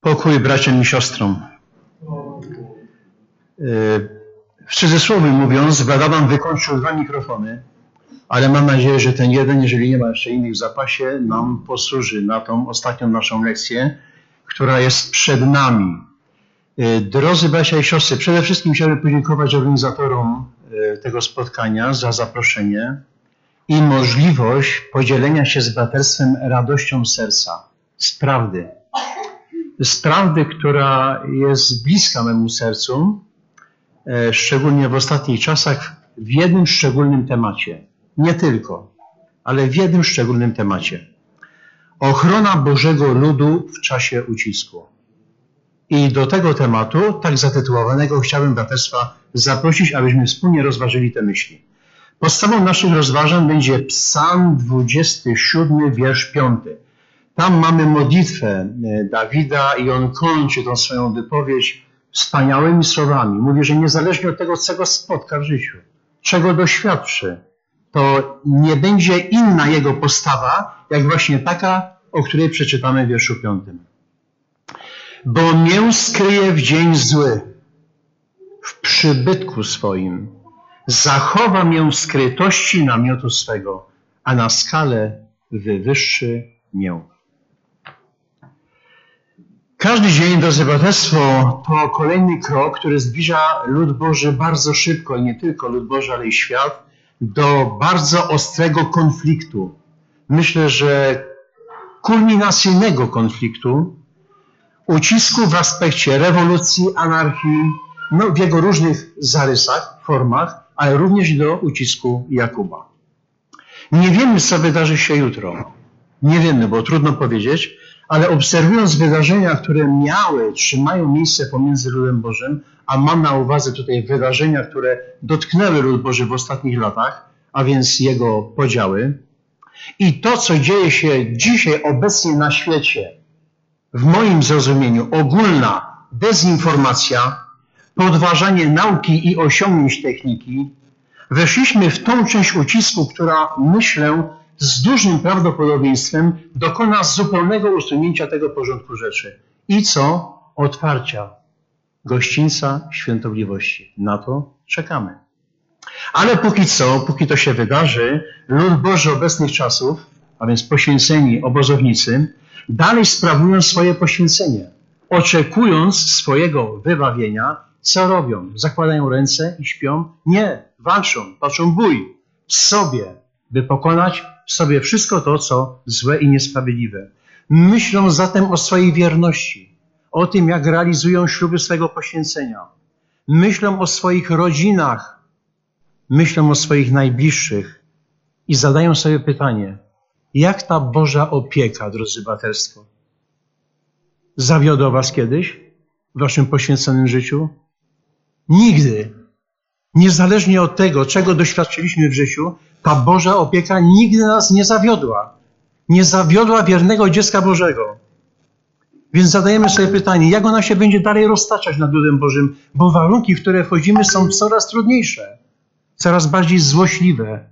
Pokój braciom i siostrom. W cudzysłowie mówiąc, Władawam wykończył 2 mikrofony, ale mam nadzieję, że ten jeden, jeżeli nie ma jeszcze innych w zapasie, nam posłuży na tą ostatnią naszą lekcję, która jest przed nami. Drodzy bracia i siostry, przede wszystkim chciałbym podziękować organizatorom tego spotkania za zaproszenie i możliwość podzielenia się z braterstwem radością serca, z prawdy, która jest bliska memu sercu, szczególnie w ostatnich czasach, w jednym szczególnym temacie. Nie tylko, ale w jednym szczególnym temacie. Ochrona Bożego ludu w czasie ucisku. I do tego tematu, tak zatytułowanego, chciałbym braterstwa zaprosić, abyśmy wspólnie rozważyli te myśli. Podstawą naszych rozważań będzie Psalm 27, wiersz 5. Tam mamy modlitwę Dawida i on kończy tą swoją wypowiedź wspaniałymi słowami. Mówi, że niezależnie od tego, co go spotka w życiu, czego doświadczy, to nie będzie inna jego postawa, jak właśnie taka, o której przeczytamy w wierszu 5. Bo mię skryje w dzień zły, w przybytku swoim. Zachowa mię w skrytości namiotu swego, a na skalę wywyższy mię. Każdy dzień, drodzy braterstwo, to kolejny krok, który zbliża lud Boży bardzo szybko, i nie tylko lud Boży, ale i świat, do bardzo ostrego konfliktu. Myślę, że kulminacyjnego konfliktu, ucisku w aspekcie rewolucji, anarchii, w jego różnych zarysach, formach, ale również i do ucisku Jakuba. Nie wiemy, co wydarzy się jutro. Nie wiemy, bo trudno powiedzieć, ale obserwując wydarzenia, które trzymają miejsce pomiędzy ludem Bożym, a mam na uwadze tutaj wydarzenia, które dotknęły lud Boży w ostatnich latach, a więc jego podziały, i to, co dzieje się dzisiaj obecnie na świecie, w moim zrozumieniu ogólna dezinformacja, podważanie nauki i osiągnięć techniki, weszliśmy w tą część ucisku, która, myślę, z dużym prawdopodobieństwem dokona zupełnego usunięcia tego porządku rzeczy. I co? Otwarcia gościńca świętobliwości. Na to czekamy. Ale póki to się wydarzy, lud Boży obecnych czasów, a więc poświęceni obozownicy, dalej sprawują swoje poświęcenie. Oczekując swojego wybawienia, co robią? Zakładają ręce i śpią? Nie, walczą, toczą bój w sobie, by pokonać w sobie wszystko to, co złe i niesprawiedliwe. Myślą zatem o swojej wierności, o tym, jak realizują śluby swego poświęcenia. Myślą o swoich rodzinach, myślą o swoich najbliższych i zadają sobie pytanie, jak ta Boża opieka, drodzy braterstwo, zawiodła was kiedyś w waszym poświęconym życiu? Nigdy. Niezależnie od tego, czego doświadczyliśmy w życiu, ta Boża opieka nigdy nas nie zawiodła. Nie zawiodła wiernego dziecka Bożego. Więc zadajemy sobie pytanie, jak ona się będzie dalej roztaczać nad ludem Bożym, bo warunki, w które wchodzimy, są coraz trudniejsze, coraz bardziej złośliwe.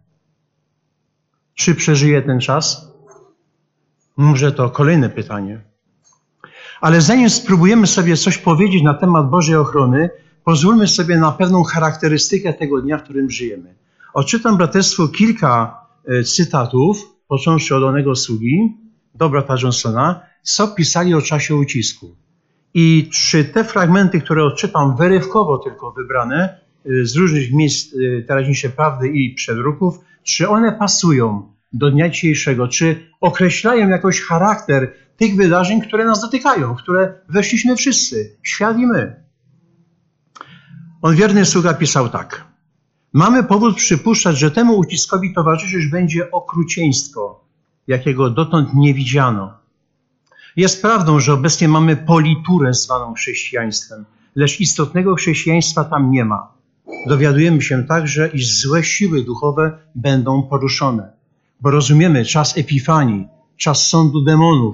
Czy przeżyje ten czas? Może to kolejne pytanie. Ale zanim spróbujemy sobie coś powiedzieć na temat Bożej ochrony, pozwólmy sobie na pewną charakterystykę tego dnia, w którym żyjemy. Odczytam braterstwu kilka cytatów, począwszy od onego sługi do brata Johnsona, co pisali o czasie ucisku. I czy te fragmenty, które odczytam, wyrywkowo tylko wybrane z różnych miejsc teraźniejszej prawdy i przedruków, czy one pasują do dnia dzisiejszego, czy określają jakoś charakter tych wydarzeń, które nas dotykają, w które weszliśmy wszyscy, świat i my. On, wierny sługa, pisał tak. Mamy powód przypuszczać, że temu uciskowi towarzyszyć będzie okrucieństwo, jakiego dotąd nie widziano. Jest prawdą, że obecnie mamy politurę zwaną chrześcijaństwem, lecz istotnego chrześcijaństwa tam nie ma. Dowiadujemy się także, iż złe siły duchowe będą poruszone, bo rozumiemy czas Epifanii, czas sądu demonów.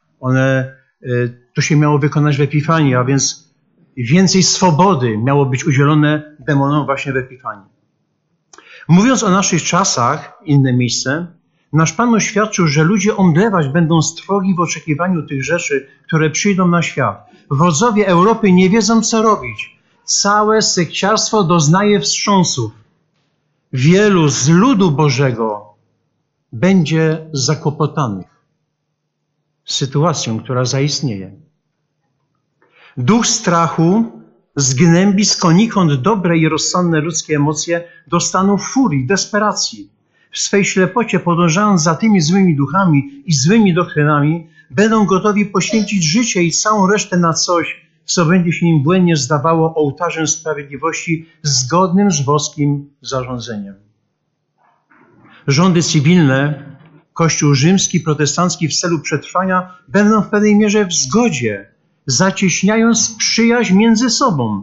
To się miało wykonać w Epifanii, a więc więcej swobody miało być udzielone demonom właśnie w Epifanii. Mówiąc o naszych czasach, inne miejsce, Nasz Pan oświadczył, że ludzie omdlewać będą z trwogi w oczekiwaniu tych rzeczy, które przyjdą na świat. Wodzowie Europy nie wiedzą, co robić. Całe sekciarstwo doznaje wstrząsów. Wielu z ludu Bożego będzie zakłopotanych sytuacją, która zaistnieje. Duch strachu zgnębi skonikąd dobre i rozsądne ludzkie emocje do stanu furii, desperacji. W swej ślepocie, podążając za tymi złymi duchami i złymi doktrynami, będą gotowi poświęcić życie i całą resztę na coś, co będzie się im błędnie zdawało ołtarzem sprawiedliwości zgodnym z boskim zarządzeniem. Rządy cywilne, Kościół rzymski, protestancki w celu przetrwania będą w pewnej mierze w zgodzie, zacieśniając przyjaźń między sobą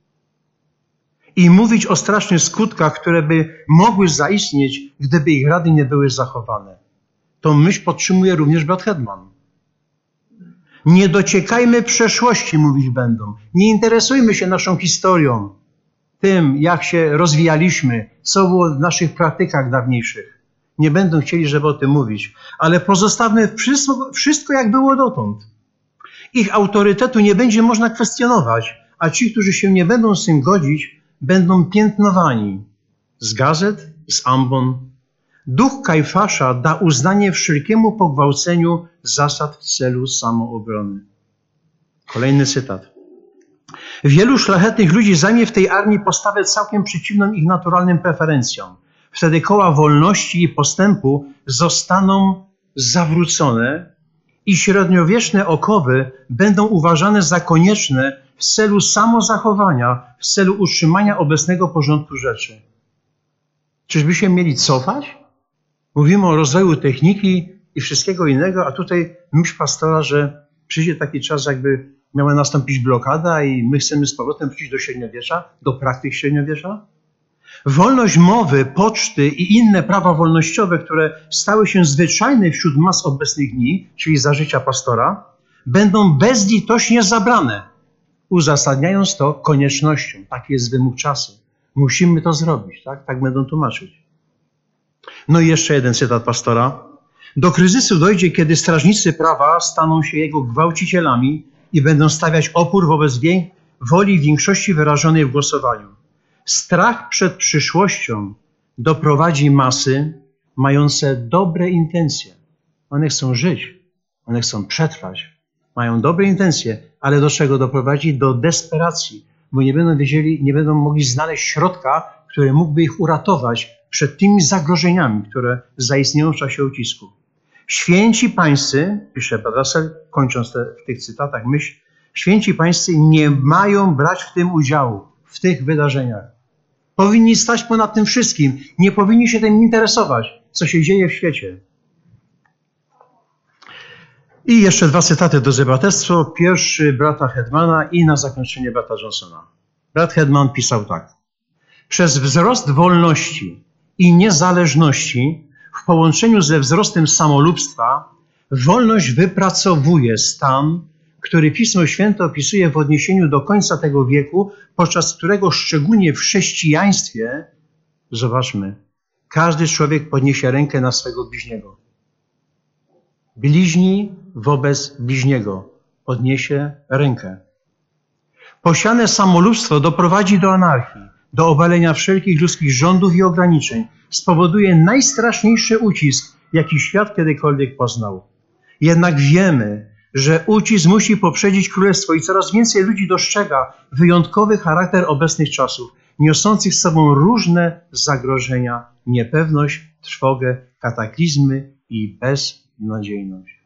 i mówić o strasznych skutkach, które by mogły zaistnieć, gdyby ich rady nie były zachowane. Tą myśl podtrzymuje również brat Hetman. Nie dociekajmy przeszłości, mówić będą. Nie interesujmy się naszą historią, tym, jak się rozwijaliśmy, co było w naszych praktykach dawniejszych. Nie będą chcieli, żeby o tym mówić, ale pozostawmy wszystko jak było dotąd. Ich autorytetu nie będzie można kwestionować, a ci, którzy się nie będą z tym godzić, będą piętnowani z gazet, z ambon. Duch Kajfasza da uznanie wszelkiemu pogwałceniu zasad w celu samoobrony. Kolejny cytat. Wielu szlachetnych ludzi zajmie w tej armii postawę całkiem przeciwną ich naturalnym preferencjom. Wtedy koła wolności i postępu zostaną zawrócone i średniowieczne okowy będą uważane za konieczne w celu samozachowania, w celu utrzymania obecnego porządku rzeczy. Czyżby się mieli cofać? Mówimy o rozwoju techniki i wszystkiego innego, a tutaj myśl pastora, że przyjdzie taki czas, jakby miała nastąpić blokada i my chcemy z powrotem wrócić do średniowiecza, do praktyk średniowiecza? Wolność mowy, poczty i inne prawa wolnościowe, które stały się zwyczajne wśród mas obecnych dni, czyli za życia pastora, będą bezlitośnie zabrane, uzasadniając to koniecznością. Taki jest wymóg czasu. Musimy to zrobić, tak? Tak będą tłumaczyć. No i jeszcze jeden cytat pastora. Do kryzysu dojdzie, kiedy strażnicy prawa staną się jego gwałcicielami i będą stawiać opór wobec woli większości wyrażonej w głosowaniu. Strach przed przyszłością doprowadzi masy mające dobre intencje. One chcą żyć, one chcą przetrwać, mają dobre intencje, ale do czego doprowadzi? Do desperacji, bo nie będą wiedzieli, nie będą mogli znaleźć środka, który mógłby ich uratować przed tymi zagrożeniami, które zaistnieją w czasie ucisku. Święci pańscy, pisze Russell, kończąc w tych cytatach myśl, święci pańscy nie mają brać w tym udziału, w tych wydarzeniach. Powinni stać ponad tym wszystkim, nie powinni się tym interesować, co się dzieje w świecie. I jeszcze dwa cytaty do zebraterstwa. Pierwszy brata Hetmana i na zakończenie brata Johnsona. Brat Hetman pisał tak. Przez wzrost wolności i niezależności w połączeniu ze wzrostem samolubstwa wolność wypracowuje stan, który Pismo Święte opisuje w odniesieniu do końca tego wieku, podczas którego szczególnie w chrześcijaństwie, zobaczmy, każdy człowiek podniesie rękę na swego bliźniego. Bliźni wobec bliźniego podniesie rękę. Posiane samolubstwo doprowadzi do anarchii, do obalenia wszelkich ludzkich rządów i ograniczeń. Spowoduje najstraszniejszy ucisk, jaki świat kiedykolwiek poznał. Jednak wiemy, że ucisk musi poprzedzić królestwo i coraz więcej ludzi dostrzega wyjątkowy charakter obecnych czasów, niosących z sobą różne zagrożenia, niepewność, trwogę, kataklizmy i beznadziejność.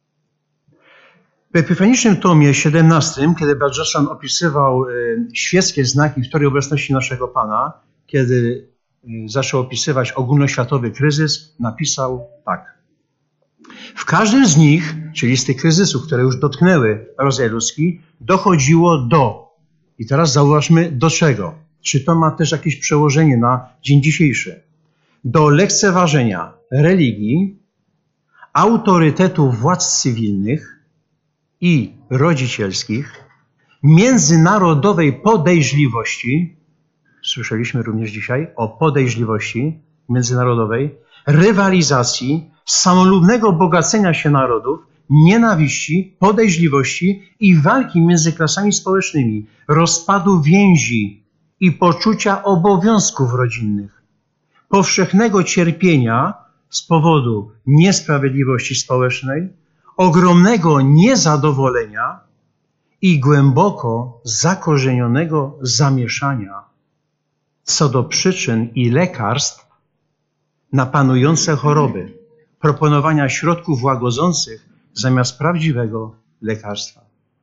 W epifanicznym tomie 17, kiedy brat Johnson opisywał świeckie znaki historii obecności naszego Pana, kiedy zaczął opisywać ogólnoświatowy kryzys, napisał tak. W każdym z nich, czyli z tych kryzysów, które już dotknęły rodzaj ludzki, dochodziło do, i teraz zauważmy do czego, czy to ma też jakieś przełożenie na dzień dzisiejszy, do lekceważenia religii, autorytetu władz cywilnych i rodzicielskich, międzynarodowej podejrzliwości, słyszeliśmy również dzisiaj o podejrzliwości międzynarodowej, rywalizacji, samolubnego bogacenia się narodów, nienawiści, podejrzliwości i walki między klasami społecznymi, rozpadu więzi i poczucia obowiązków rodzinnych, powszechnego cierpienia z powodu niesprawiedliwości społecznej, ogromnego niezadowolenia i głęboko zakorzenionego zamieszania co do przyczyn i lekarstw na panujące choroby, proponowania środków łagodzących zamiast prawdziwego lekarstwa.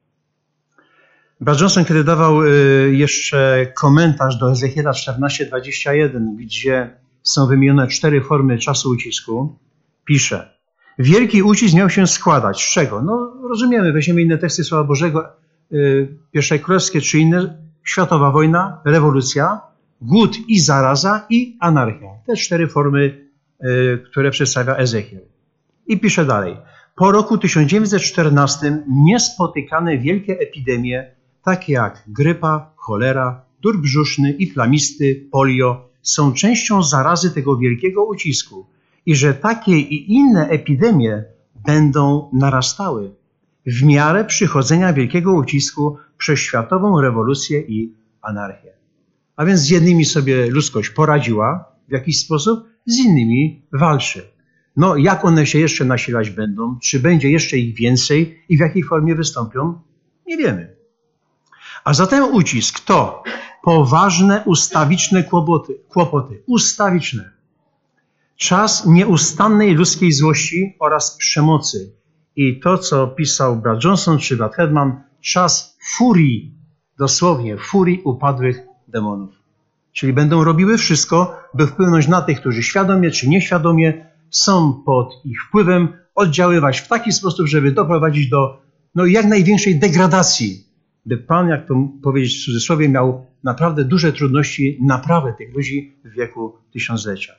Brat Johnson, kiedy dawał jeszcze komentarz do Ezechiela 14:21, gdzie są wymienione 4 formy czasu ucisku, pisze: wielki ucisk miał się składać. Z czego? No rozumiemy, weźmiemy inne teksty Słowa Bożego, Pierwsze Królewskie czy inne, światowa wojna, rewolucja, głód i zaraza i anarchia. Te 4 formy, które przedstawia Ezechiel. I pisze dalej. Po roku 1914 niespotykane wielkie epidemie, takie jak grypa, cholera, dur brzuszny i plamisty, polio, są częścią zarazy tego wielkiego ucisku i że takie i inne epidemie będą narastały w miarę przychodzenia wielkiego ucisku przez światową rewolucję i anarchię. A więc z jednymi sobie ludzkość poradziła w jakiś sposób, z innymi walczy. No, jak one się jeszcze nasilać będą, czy będzie jeszcze ich więcej i w jakiej formie wystąpią, nie wiemy. A zatem ucisk to poważne, ustawiczne kłopoty. Ustawiczne. Czas nieustannej ludzkiej złości oraz przemocy. I to, co pisał brat Johnson czy brat Hedman, czas furii, dosłownie furii upadłych demonów. Czyli będą robiły wszystko, by wpłynąć na tych, którzy świadomie czy nieświadomie są pod ich wpływem, oddziaływać w taki sposób, żeby doprowadzić do jak największej degradacji, by Pan, jak to powiedzieć w cudzysłowie, miał naprawdę duże trudności naprawy tych ludzi w wieku tysiąclecia.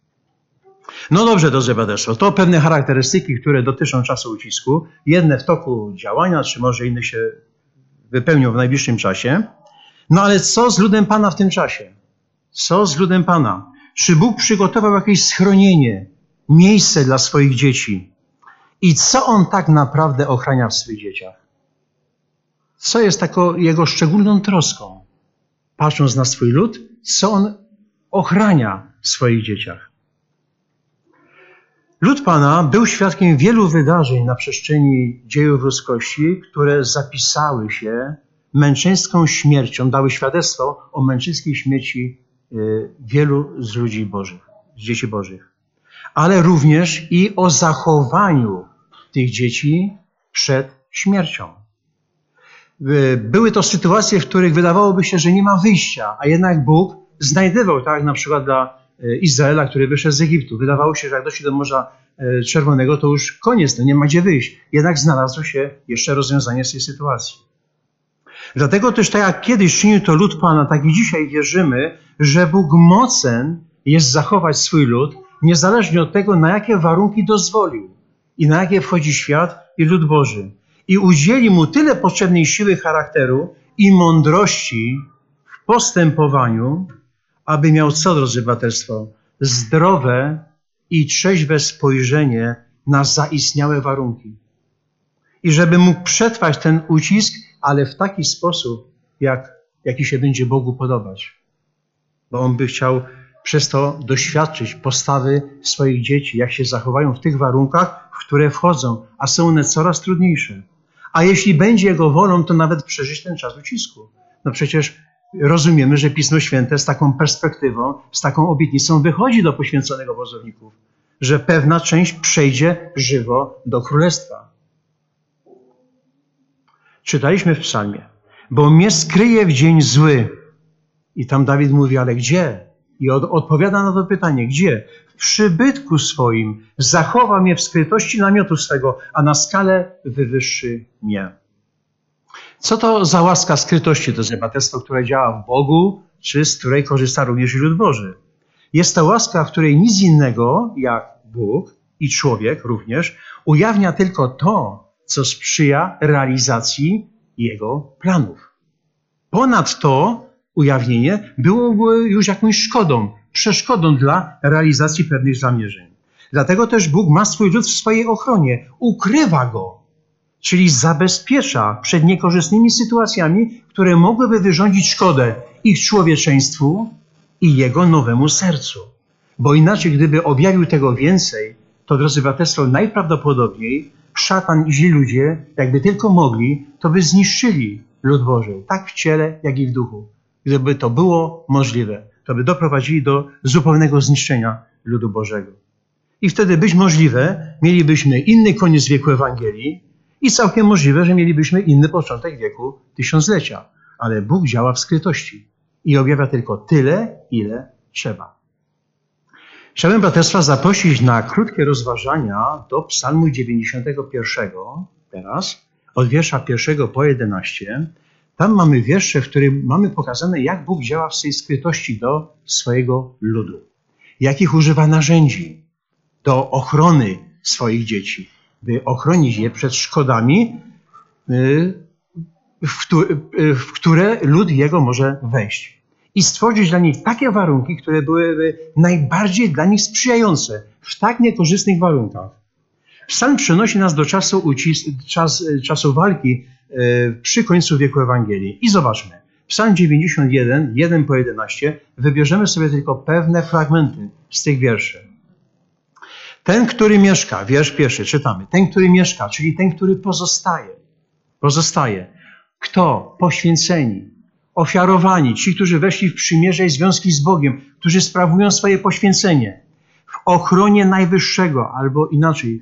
No dobrze, drodzy braterstwo, to pewne charakterystyki, które dotyczą czasu ucisku. Jedne w toku działania, czy może inne się wypełnią w najbliższym czasie. No ale co z ludem Pana w tym czasie? Co z ludem Pana? Czy Bóg przygotował jakieś schronienie, miejsce dla swoich dzieci? I co On tak naprawdę ochrania w swych dzieciach? Co jest taką Jego szczególną troską? Patrząc na swój lud, co On ochrania w swoich dzieciach? Lud Pana był świadkiem wielu wydarzeń na przestrzeni dziejów ludzkości, które zapisały się męczeńską śmiercią, dały świadectwo o męczeńskiej śmierci wielu z ludzi bożych, z dzieci bożych. Ale również i o zachowaniu tych dzieci przed śmiercią. Były to sytuacje, w których wydawałoby się, że nie ma wyjścia, a jednak Bóg znajdywał, tak jak na przykład dla Izraela, który wyszedł z Egiptu. Wydawało się, że jak doszli do Morza Czerwonego, to już koniec, nie ma gdzie wyjść. Jednak znalazło się jeszcze rozwiązanie z tej sytuacji. Dlatego też tak jak kiedyś czynił to lud Pana, tak i dzisiaj wierzymy, że Bóg mocen jest zachować swój lud, niezależnie od tego, na jakie warunki dozwolił i na jakie wchodzi świat i lud Boży. I udzieli mu tyle potrzebnej siły charakteru i mądrości w postępowaniu, aby miał co, drodzy braterstwo? Zdrowe i trzeźwe spojrzenie na zaistniałe warunki. I żeby mógł przetrwać ten ucisk, ale w taki sposób, jaki się będzie Bogu podobać. Bo On by chciał przez to doświadczyć postawy swoich dzieci, jak się zachowają w tych warunkach, w które wchodzą, a są one coraz trudniejsze. A jeśli będzie Jego wolą, to nawet przeżyć ten czas ucisku. No przecież rozumiemy, że Pismo Święte z taką perspektywą, z taką obietnicą wychodzi do poświęconych obozowników, że pewna część przejdzie żywo do Królestwa. Czytaliśmy w psalmie, bo mnie skryje w dzień zły. I tam Dawid mówi, ale gdzie? I odpowiada na to pytanie, gdzie? W przybytku swoim zachowa mnie w skrytości namiotu swego, a na skale wywyższy mnie. Co to za łaska skrytości, to jest braterstwo, które działa w Bogu, czy z której korzysta również lud Boży? Jest to łaska, w której nic innego, jak Bóg i człowiek również, ujawnia tylko to, co sprzyja realizacji Jego planów. Ponad to ujawnienie byłoby już jakąś szkodą, przeszkodą dla realizacji pewnych zamierzeń. Dlatego też Bóg ma swój lud w swojej ochronie, ukrywa go, czyli zabezpiecza przed niekorzystnymi sytuacjami, które mogłyby wyrządzić szkodę ich człowieczeństwu i jego nowemu sercu. Bo inaczej, gdyby objawił tego więcej, to, drodzy braterstwo, najprawdopodobniej szatan i źli ludzie, jakby tylko mogli, to by zniszczyli lud Boży, tak w ciele, jak i w duchu. Gdyby to było możliwe, to by doprowadzili do zupełnego zniszczenia ludu Bożego. I wtedy być możliwe, mielibyśmy inny koniec wieku Ewangelii i całkiem możliwe, że mielibyśmy inny początek wieku tysiąclecia. Ale Bóg działa w skrytości i objawia tylko tyle, ile trzeba. Chciałbym braterstwa zaprosić na krótkie rozważania do Psalmu 91 teraz, od wiersza 1 po 11. Tam mamy wiersze, w którym mamy pokazane, jak Bóg działa w swojej skrytości do swojego ludu. Jakich używa narzędzi do ochrony swoich dzieci, by ochronić je przed szkodami, w które lud jego może wejść. I stworzyć dla nich takie warunki, które byłyby najbardziej dla nich sprzyjające w tak niekorzystnych warunkach. Psalm przenosi nas do czasu walki przy końcu wieku Ewangelii. I zobaczmy. Psalm 91, 1 po 11. Wybierzemy sobie tylko pewne fragmenty z tych wierszy. Ten, który mieszka, wiersz pierwszy, czytamy. Ten, który mieszka, czyli ten, który pozostaje. Pozostaje. Kto? Poświęceni, ofiarowani, ci, którzy weszli w przymierze i związki z Bogiem, którzy sprawują swoje poświęcenie w ochronie Najwyższego, albo inaczej,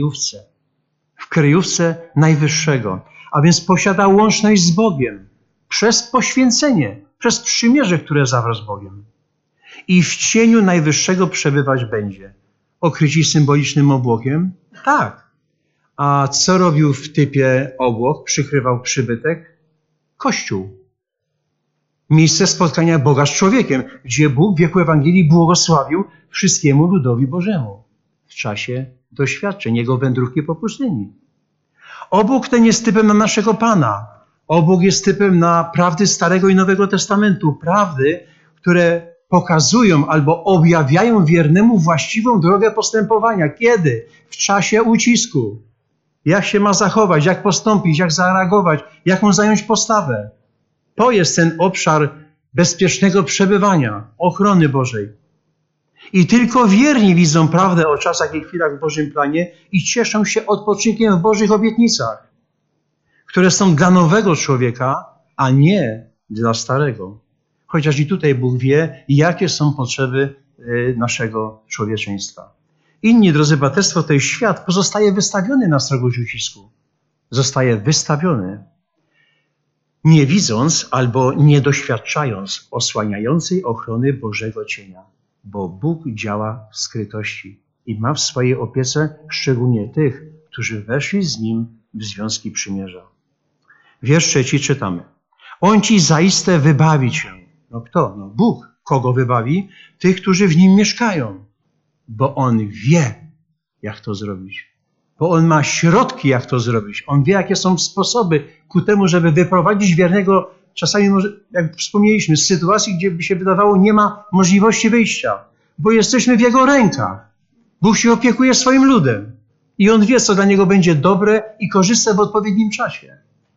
w kryjówce Najwyższego. A więc posiada łączność z Bogiem przez poświęcenie, przez przymierze, które zawarł z Bogiem. I w cieniu Najwyższego przebywać będzie. Okryci symbolicznym obłokiem? Tak. A co robił w typie obłok? Przykrywał przybytek? Kościół. Miejsce spotkania Boga z człowiekiem, gdzie Bóg w wieku Ewangelii błogosławił wszystkiemu ludowi Bożemu w czasie doświadczeń Jego wędrówki po pustyni. Obłok ten jest typem na naszego Pana. Obłok jest typem na prawdy Starego i Nowego Testamentu. Prawdy, które pokazują albo objawiają wiernemu właściwą drogę postępowania. Kiedy? W czasie ucisku. Jak się ma zachować, jak postąpić, jak zareagować, jaką zająć postawę. To jest ten obszar bezpiecznego przebywania, ochrony Bożej. I tylko wierni widzą prawdę o czasach i chwilach w Bożym planie i cieszą się odpoczynkiem w Bożych obietnicach, które są dla nowego człowieka, a nie dla starego. Chociaż i tutaj Bóg wie, jakie są potrzeby naszego człowieczeństwa. Inni, drodzy braterstwo, ten świat pozostaje wystawiony na srogość ucisku. Zostaje wystawiony, nie widząc albo nie doświadczając osłaniającej ochrony Bożego cienia. Bo Bóg działa w skrytości i ma w swojej opiece szczególnie tych, którzy weszli z Nim w związki przymierza. Wiersz 3 czytamy. On ci zaiste wybawi cię. No kto? No Bóg. Kogo wybawi? Tych, którzy w Nim mieszkają. Bo On wie, jak to zrobić. Bo On ma środki, jak to zrobić. On wie, jakie są sposoby ku temu, żeby wyprowadzić wiernego, czasami, jak wspomnieliśmy, z sytuacji, gdzie by się wydawało, nie ma możliwości wyjścia. Bo jesteśmy w Jego rękach. Bóg się opiekuje swoim ludem. I On wie, co dla Niego będzie dobre i korzystne w odpowiednim czasie.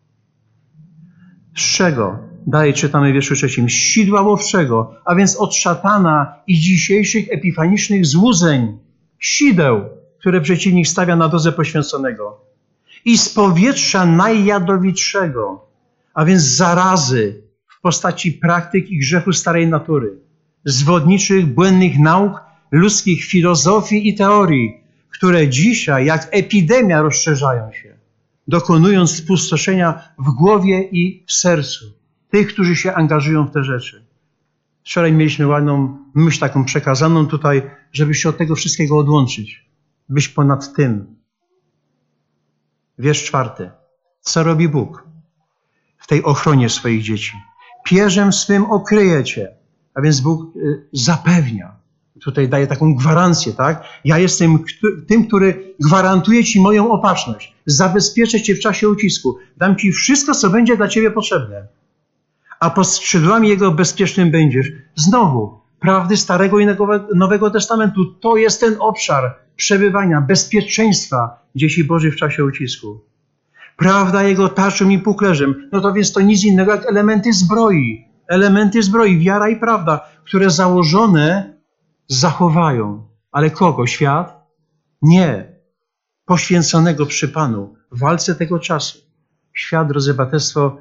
Z czego? Dalej czytamy w wierszu 3. Z sidła łowczego, a więc od szatana i dzisiejszych epifanicznych złudzeń, sideł, które przeciwnik stawia na drodze poświęconego. I z powietrza najjadowitszego, a więc zarazy w postaci praktyk i grzechu starej natury, zwodniczych, błędnych nauk, ludzkich filozofii i teorii, które dzisiaj jak epidemia rozszerzają się, dokonując spustoszenia w głowie i w sercu tych, którzy się angażują w te rzeczy. Wczoraj mieliśmy ładną myśl taką przekazaną tutaj, żeby się od tego wszystkiego odłączyć, być ponad tym. Wiersz 4. Co robi Bóg w tej ochronie swoich dzieci? Pierzem swym okryje cię. A więc Bóg zapewnia. Tutaj daje taką gwarancję, tak? Ja jestem tym, który gwarantuje ci moją opatrzność. Zabezpieczę cię w czasie ucisku. Dam ci wszystko, co będzie dla ciebie potrzebne. A pod skrzydłami Jego bezpiecznym będziesz. Znowu, prawdy Starego i Nowego Testamentu. To jest ten obszar przebywania, bezpieczeństwa dzieci Bożych w czasie ucisku. Prawda Jego tarczą i puklerzem. No to więc to nic innego jak elementy zbroi. Elementy zbroi, wiara i prawda, które założone zachowają. Ale kogo? Świat? Nie. Poświęconego przy Panu w walce tego czasu. Świat, drodzy braterstwo,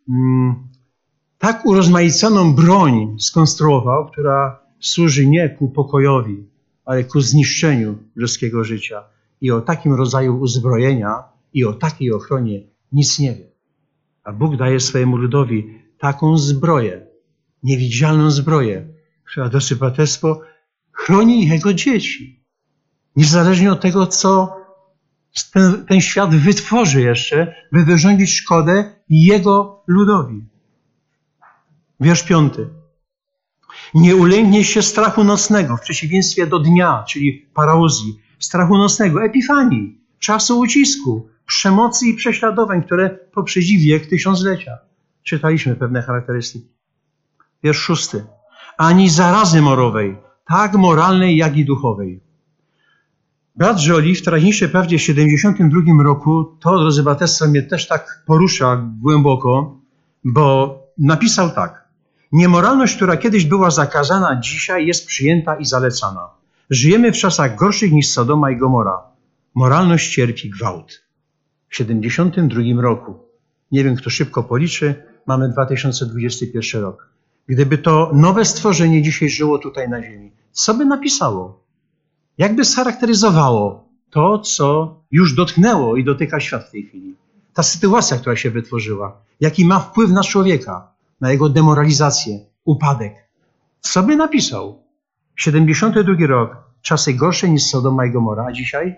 tak urozmaiconą broń skonstruował, która służy nie ku pokojowi, ale ku zniszczeniu ludzkiego życia. I o takim rodzaju uzbrojenia i o takiej ochronie nic nie wie. A Bóg daje swojemu ludowi taką zbroję, niewidzialną zbroję, która, drodzy braterstwo, chroni jego dzieci. Niezależnie od tego, co ten świat wytworzy jeszcze, by wyrządzić szkodę jego ludowi. Wiersz 5. Nie ulękniesz się strachu nocnego, w przeciwieństwie do dnia, czyli parauzji, strachu nocnego, epifanii, czasu ucisku, przemocy i prześladowań, które poprzedzi wiek tysiąclecia. Czytaliśmy pewne charakterystyki. Wiersz 6. Ani zarazy morowej, tak moralnej, jak i duchowej. Brat Joly w teraźniejszej prawdzie w 72 roku, to, drodzy braterstwo, mnie też tak porusza głęboko, bo napisał tak. Niemoralność, która kiedyś była zakazana, dzisiaj jest przyjęta i zalecana. Żyjemy w czasach gorszych niż Sodoma i Gomora. Moralność cierpi gwałt. W 72 roku. Nie wiem, kto szybko policzy, mamy 2021 rok. Gdyby to nowe stworzenie dzisiaj żyło tutaj na ziemi, co by napisało? Jakby scharakteryzowało to, co już dotknęło i dotyka świat w tej chwili? Ta sytuacja, która się wytworzyła, jaki ma wpływ na człowieka, na jego demoralizację, upadek. Co by napisał? 72 rok, czasy gorsze niż Sodoma i Gomora, a dzisiaj?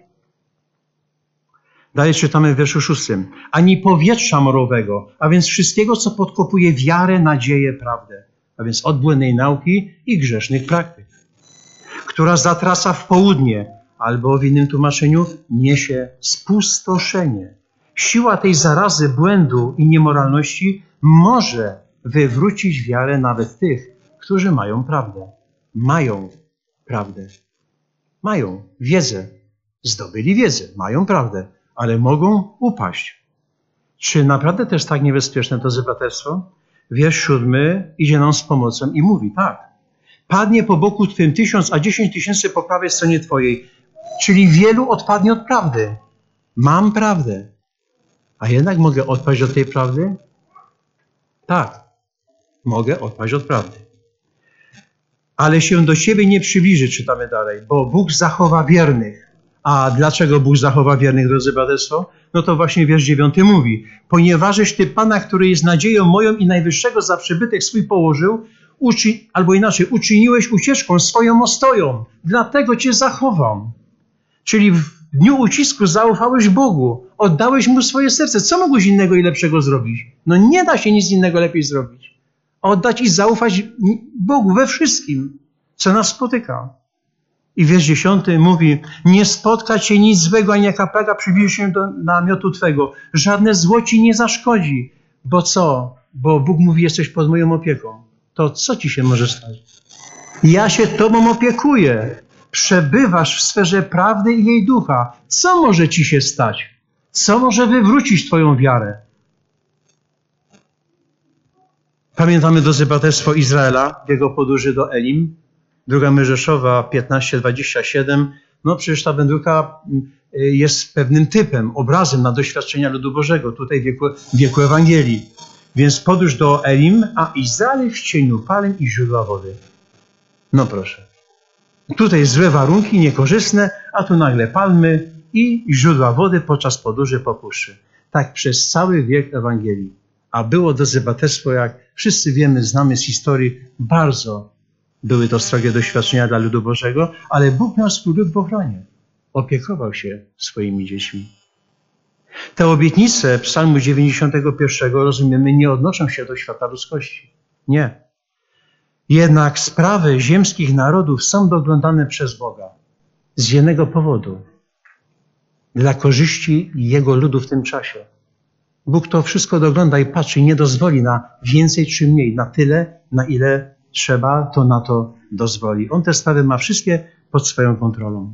Dalej czytamy w wierszu 6. Ani powietrza morowego, a więc wszystkiego, co podkopuje wiarę, nadzieję, prawdę, a więc od błędnej nauki i grzesznych praktyk, która zatraca w południe, albo w innym tłumaczeniu niesie spustoszenie. Siła tej zarazy błędu i niemoralności może wywrócić wiarę nawet tych, którzy mają prawdę. Mają prawdę. Mają wiedzę. Zdobyli wiedzę. Mają prawdę. Ale mogą upaść. Czy naprawdę to jest tak niebezpieczne to braterstwo? Wiersz 7 idzie nam z pomocą i mówi tak. Padnie po boku twym 1000, a 10 000 po prawej stronie twojej. Czyli wielu odpadnie od prawdy. Mam prawdę. A jednak mogę odpaść od tej prawdy? Tak. Mogę odpaść od prawdy. Ale się do ciebie nie przybliży, czytamy dalej, bo Bóg zachowa wiernych. A dlaczego Bóg zachowa wiernych, drodzy braterstwo? No to właśnie wiersz 9 mówi. Ponieważeś Ty Pana, który jest nadzieją moją i najwyższego za przybytek swój położył, albo inaczej, uczyniłeś ucieczką swoją ostoją. Dlatego Cię zachowam. Czyli w dniu ucisku zaufałeś Bogu. Oddałeś Mu swoje serce. Co mogłeś innego i lepszego zrobić? No nie da się nic innego lepiej zrobić. Oddać i zaufać Bogu we wszystkim, co nas spotyka. I wiersz 10 mówi, nie spotka cię nic złego, ani jaka plaga przybliży się do namiotu twego. Żadne zło ci nie zaszkodzi. Bo co? Bo Bóg mówi, jesteś pod moją opieką. To co ci się może stać? Ja się tobą opiekuję. Przebywasz w sferze prawdy i jej ducha. Co może ci się stać? Co może wywrócić twoją wiarę? Pamiętamy, drodzy braterstwo, Izraela w jego podróży do Elim. 2 Mojżeszowa 15:27. No przecież ta wędrówka jest pewnym typem, obrazem na doświadczenia ludu Bożego, tutaj w wieku Ewangelii. Więc podróż do Elim, a Izrael w cieniu palm i źródła wody. No proszę. Tutaj złe warunki, niekorzystne, a tu nagle palmy i źródła wody podczas podróży po puszczy. Tak przez cały wiek Ewangelii. A było, drodzy braterstwo, jak wszyscy wiemy, znamy z historii, bardzo były to srogie doświadczenia dla ludu Bożego, ale Bóg miał swój lud w ochronie. Opiekował się swoimi dziećmi. Te obietnice Psalmu 91, rozumiemy, nie odnoszą się do świata ludzkości. Nie. Jednak sprawy ziemskich narodów są doglądane przez Boga. Z jednego powodu. Dla korzyści Jego ludu w tym czasie. Bóg to wszystko dogląda i patrzy i nie dozwoli na więcej czy mniej, na tyle, na ile trzeba, to na to dozwoli. On te sprawy ma wszystkie pod swoją kontrolą.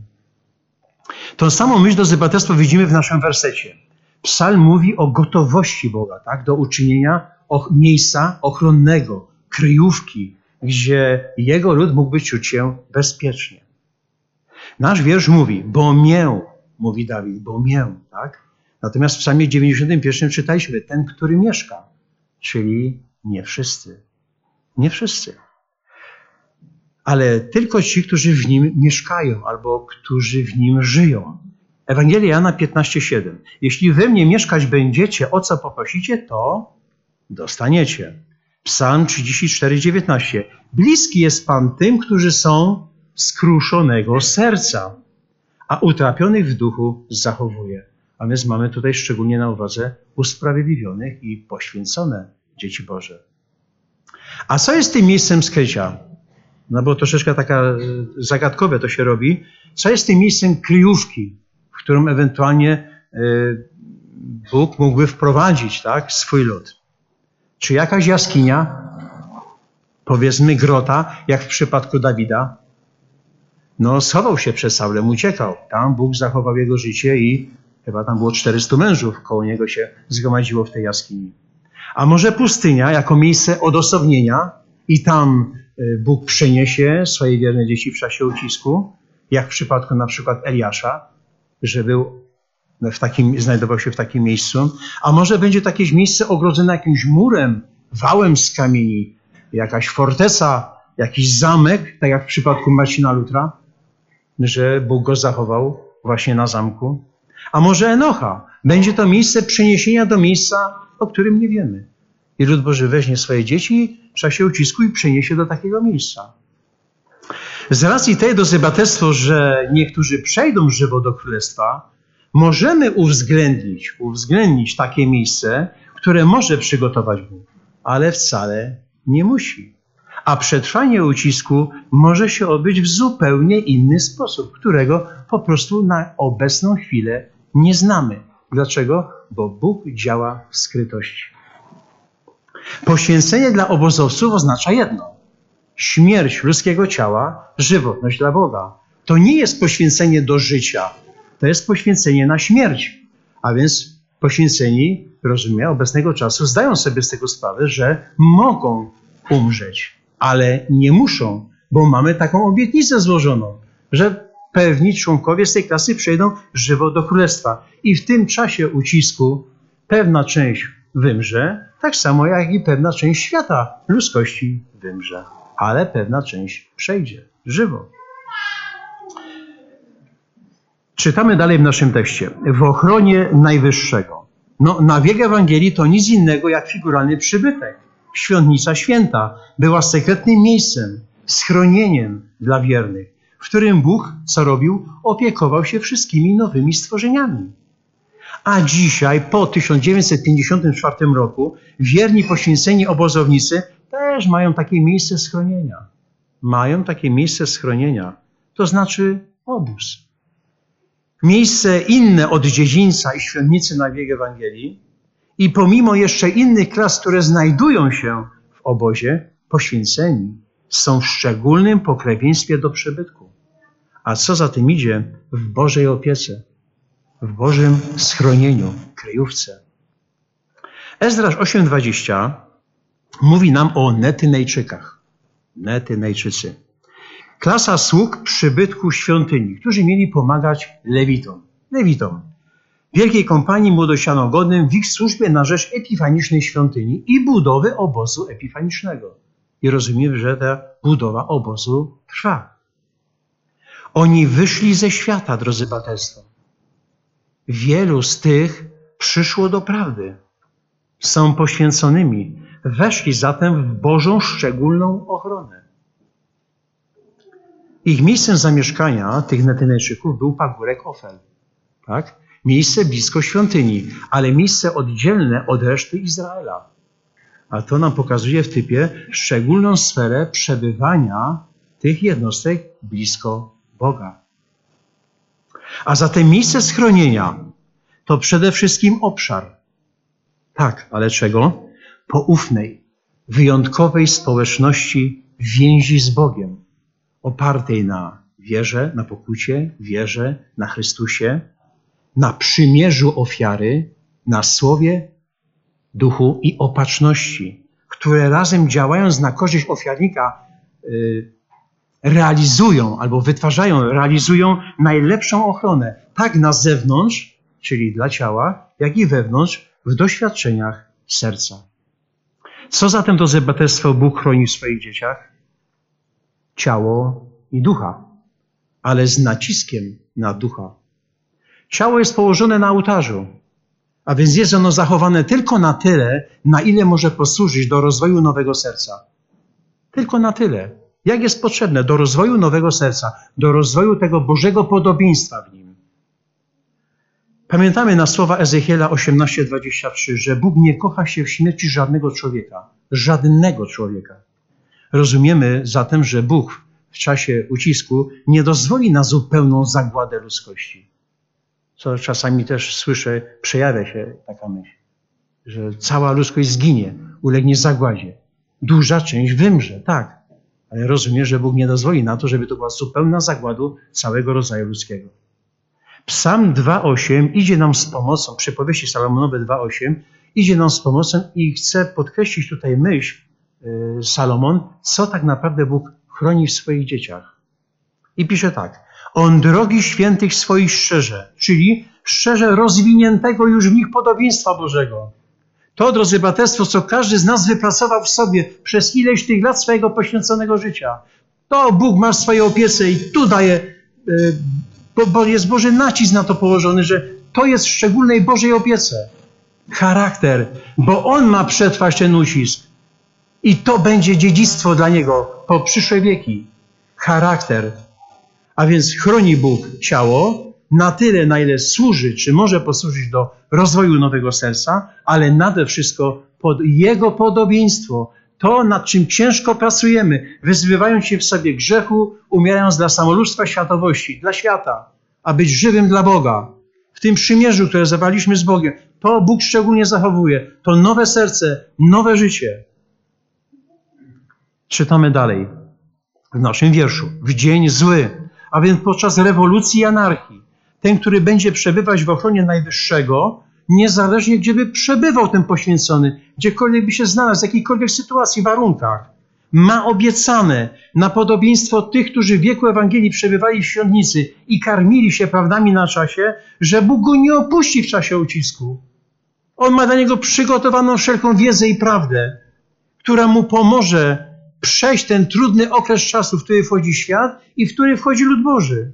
Tą samą myśl, drodzy braterstwo, widzimy w naszym wersecie. Psalm mówi o gotowości Boga, tak, do uczynienia miejsca ochronnego, kryjówki, gdzie Jego lud mógłby czuć się bezpiecznie. Nasz wiersz mówi, bo mię, mówi Dawid, bo mię, tak? Natomiast w psalmie 91 czytaliśmy, ten, który mieszka, czyli nie wszyscy. Nie wszyscy. Ale tylko ci, którzy w nim mieszkają albo którzy w nim żyją. Ewangelia Jana 15:7. Jeśli we mnie mieszkać będziecie, o co poprosicie, to dostaniecie. Psalm 34:19. Bliski jest Pan tym, którzy są skruszonego serca, a utrapionych w duchu zachowuje. A więc mamy tutaj szczególnie na uwadze usprawiedliwionych i poświęcone dzieci Boże. A co jest tym miejscem skrycia? No bo troszeczkę taka zagadkowe to się robi. Co jest tym miejscem kryjówki, w którą ewentualnie Bóg mógłby wprowadzić, tak, swój lud? Czy jakaś jaskinia, powiedzmy grota, jak w przypadku Dawida? No schował się przed Saulem, uciekał. Tam Bóg zachował jego życie i chyba tam było 400 mężów koło niego się zgromadziło w tej jaskini. A może pustynia jako miejsce odosobnienia i tam Bóg przeniesie swoje wierne dzieci w czasie ucisku, jak w przypadku na przykład Eliasza, że znajdował się w takim miejscu. A może będzie to jakieś miejsce ogrodzone jakimś murem, wałem z kamieni, jakaś forteca, jakiś zamek, tak jak w przypadku Marcina Lutra, że Bóg go zachował właśnie na zamku. A może Enocha. Będzie to miejsce przeniesienia do miejsca, o którym nie wiemy. I lud Boży weźmie swoje dzieci w czasie ucisku i przeniesie do takiego miejsca. Z racji tej, drodzy braterstwo, że niektórzy przejdą żywo do Królestwa, możemy uwzględnić takie miejsce, które może przygotować Bóg, ale wcale nie musi. A przetrwanie ucisku może się odbyć w zupełnie inny sposób, którego po prostu na obecną chwilę nie znamy. Dlaczego? Bo Bóg działa w skrytości. Poświęcenie dla obozowców oznacza jedno. Śmierć ludzkiego ciała, żywotność dla Boga. To nie jest poświęcenie do życia. To jest poświęcenie na śmierć. A więc poświęceni, rozumiem, obecnego czasu zdają sobie z tego sprawę, że mogą umrzeć, ale nie muszą, bo mamy taką obietnicę złożoną, że pewni członkowie z tej klasy przejdą żywo do Królestwa. I w tym czasie ucisku pewna część wymrze, tak samo jak i pewna część świata ludzkości wymrze, ale pewna część przejdzie żywo. Czytamy dalej w naszym tekście. W ochronie Najwyższego. Nawiek Ewangelii to nic innego jak figuralny przybytek. Świątnica święta była sekretnym miejscem, schronieniem dla wiernych, w którym Bóg, co robił, opiekował się wszystkimi nowymi stworzeniami. A dzisiaj, po 1954 roku, wierni poświęceni obozownicy też mają takie miejsce schronienia. Mają takie miejsce schronienia, to znaczy obóz. Miejsce inne od dziedzińca i świątnicy Nawiek Ewangelii i pomimo jeszcze innych klas, które znajdują się w obozie, poświęceni są w szczególnym pokrewieństwie do przybytku. A co za tym idzie? W Bożej opiece, w Bożym schronieniu, kryjówce. Ezdrasz 8:20 mówi nam o Netynejczykach. Netynejczycy. Klasa sług przybytku świątyni, którzy mieli pomagać Lewitom. Wielkiej kompanii młodosianogodnym w ich służbie na rzecz epifanicznej świątyni i budowy obozu epifanicznego. I rozumiemy, że ta budowa obozu trwa. Oni wyszli ze świata, drodzy braterstwo. Wielu z tych przyszło do prawdy. Są poświęconymi. Weszli zatem w Bożą szczególną ochronę. Ich miejscem zamieszkania, tych Netynejczyków, był pagórek Ofel. Tak? Miejsce blisko świątyni, ale miejsce oddzielne od reszty Izraela. A to nam pokazuje w typie szczególną sferę przebywania tych jednostek blisko Boga. A zatem miejsce schronienia to przede wszystkim obszar. Tak, ale czego? Poufnej, wyjątkowej społeczności więzi z Bogiem, opartej na wierze, na pokucie, wierze, na Chrystusie, na przymierzu ofiary, na słowie, duchu i opatrzności, które razem działając na korzyść ofiarnika realizują albo realizują najlepszą ochronę, tak na zewnątrz, czyli dla ciała, jak i wewnątrz, w doświadczeniach serca. Co zatem to braterstwo Bóg chroni w swoich dzieciach? Ciało i ducha, ale z naciskiem na ducha. Ciało jest położone na ołtarzu, a więc jest ono zachowane tylko na tyle, na ile może posłużyć do rozwoju nowego serca. Tylko na tyle, jak jest potrzebne do rozwoju nowego serca, do rozwoju tego Bożego podobieństwa w nim. Pamiętamy na słowa Ezechiela 18:23, że Bóg nie kocha się w śmierci żadnego człowieka. Żadnego człowieka. Rozumiemy zatem, że Bóg w czasie ucisku nie dozwoli na zupełną zagładę ludzkości. Co czasami też słyszę, przejawia się taka myśl, że cała ludzkość zginie, ulegnie zagładzie. Duża część wymrze, tak. Ale rozumiem, że Bóg nie dozwoli na to, żeby to była zupełna zagładu całego rodzaju ludzkiego. Psalm 2:8 idzie nam z pomocą, przypowieści Salomonowe 2:8 idzie nam z pomocą i chcę podkreślić tutaj myśl Salomon, co tak naprawdę Bóg chroni w swoich dzieciach. I pisze tak: on drogi świętych swoich strzeże, czyli strzeże rozwiniętego już w nich podobieństwa Bożego. To, drodzy braterstwo, co każdy z nas wypracował w sobie przez ileś tych lat swojego poświęconego życia. To Bóg ma w swojej opiece i tu daje, bo jest Boży nacisk na to położony, że to jest w szczególnej Bożej opiece. Charakter, bo On ma przetrwać ten ucisk. I to będzie dziedzictwo dla Niego po przyszłe wieki. Charakter. A więc chroni Bóg ciało na tyle, na ile służy, czy może posłużyć do rozwoju nowego serca, ale nade wszystko pod Jego podobieństwo. To, nad czym ciężko pracujemy, wyzbywając się w sobie grzechu, umierając dla samolubstwa światowości, dla świata, a być żywym dla Boga. W tym przymierzu, które zawarliśmy z Bogiem, to Bóg szczególnie zachowuje. To nowe serce, nowe życie. Czytamy dalej w naszym wierszu. W dzień zły, a więc podczas rewolucji i anarchii, ten, który będzie przebywać w ochronie Najwyższego, niezależnie gdzie by przebywał ten poświęcony, gdziekolwiek by się znalazł, w jakiejkolwiek sytuacji, warunkach, ma obiecane na podobieństwo tych, którzy w wieku Ewangelii przebywali w świątnicy i karmili się prawdami na czasie, że Bóg go nie opuści w czasie ucisku. On ma dla niego przygotowaną wszelką wiedzę i prawdę, która mu pomoże przejść ten trudny okres czasu, w który wchodzi świat i w który wchodzi lud Boży.